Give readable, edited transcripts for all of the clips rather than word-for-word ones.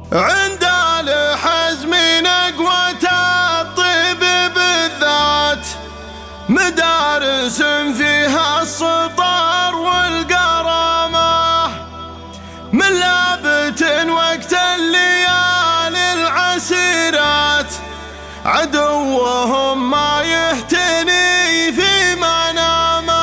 عند الحزم نقوة الطب بالذات، مدارس فيها السطر والقرامة، من لابت وقت الليالي العسيرات، عدوهم ما يهتني في منامه.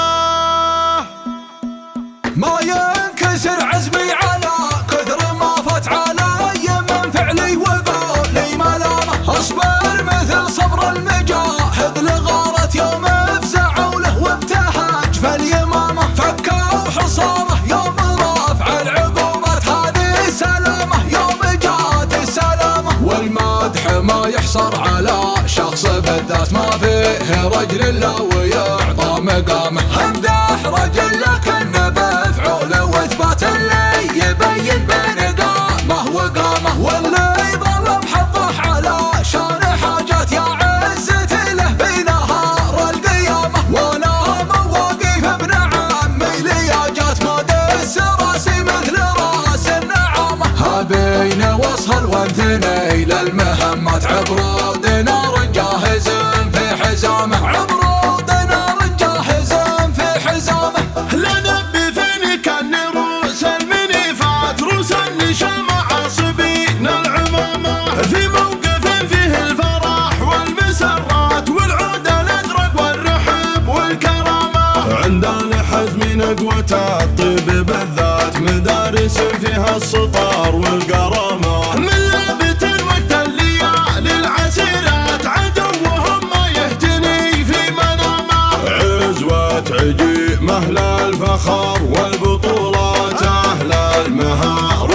ما ينكسر عزمي على كثر ما فات علي من فعلي وقولي ملامه، اصبر مثل صبر المجاهد لغارة يوم افزعوا له وابتهج فاليمامه، فكوا حصاره يوم رافع العقوبات هذه سلامه، يوم جات السلامه. والمدح ما يحصر على شخص بالذات، ما فيه رجل الا ويعطى مقامه، امدح رجل لكن بفعوله واثبات اللي يبين بنقامه وقامه، واللي ظل محضح على شان حاجات يا عزة له في نهار القيامه، وانا مواقف ابن عمي لياجات ما دس راسي مثل راس النعامه، هابين وصل وانثني للمهمات عبرود نار جاهز في حزامه، عبرود نار جاهز في حزامه. لنبي فين كان رؤوس المنيفات، رؤوس النشام عاصبين العمامة، في موقف فيه الفرح والمسرات والعود الازرق والرحب والكرامة، عند الحزم نقوة الطب بالذات، مدارس فيها السطر والقرامة، من لابت وقت الليالي العسيرات، عدوهم ما يهتني في منامه، عزوة عجيب مهل الفخر والبطولات، أهل المهار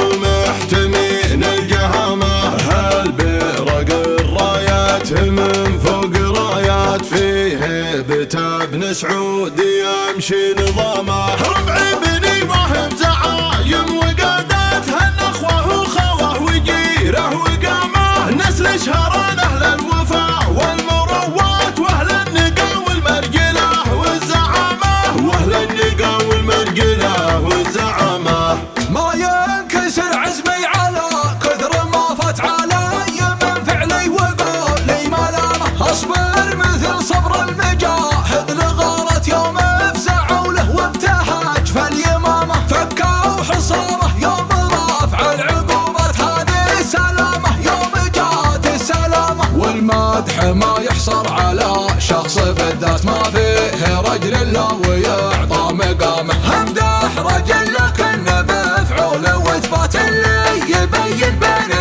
ومحتمين الجهامة، هل برق الرايات من فوق رايات، فيه هيبة ابن سعود يمشي نظامه، ربعي بني واهب زعايم وقادات، هالنخوة وخوه وجيره وقامه، نسل شهران أهل الوفاء والمروات، وأهل النقا والمرجلة والزعامة، وأهل النقا والمرجلة والزعامة. ما ينكسر عزمي على كثر ما فات علي من فعلي وقولي ملامه، اصبر مثل صبر المجاهد لغارة يوم افزعوا له وابتهج فاليمامه، فكوا حصاره يوم رافع العقوبات هذه سلامه، يوم جات السلامه. والمدح ما يحصر على شخص بالذات، ما فيه رجل الا ويعطى مقامه، امدح رجل لكن بفعوله واثبات اللي يبين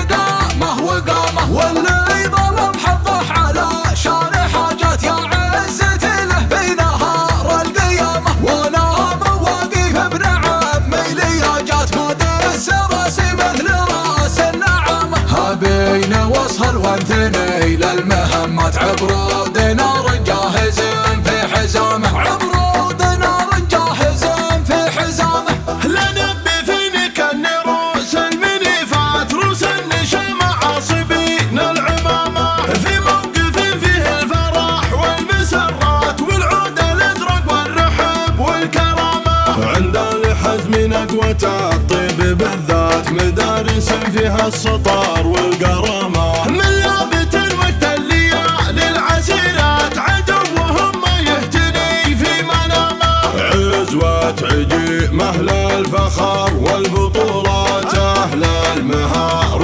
بنقامه وقامه، واللي ظل محضح على شان حاجات يا عزة له في نهار القيامه، وانا مواقف ابن عمي لياجات ما دس راسي مثل راس النعامه، هابين وصل وانثني للمهمات، عبرود نار جاهز في حزامه، عبرود نار جاهز في حزامه. لنبي فين كان رؤوس المنيفات، رؤوس النشام عاصبين العمامة، في موقف فيه الفرح والمسرات والعود الازرق والرحب والكرامة، عند الحزم نقوة الطب بالذات، مدارس فيها السطر والقرامة، من لابت وقت الليالي العسيرات، عدوهم ما يهتني في منامه، عزوة عجيب مهل الفخر والبطولات، أهل المهار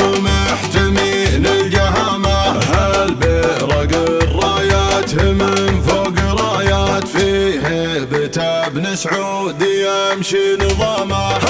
ومحتمين الجهامة، هل برق الرايات من فوق رايات، فيه هيبة ابن سعود يمشي نظامه،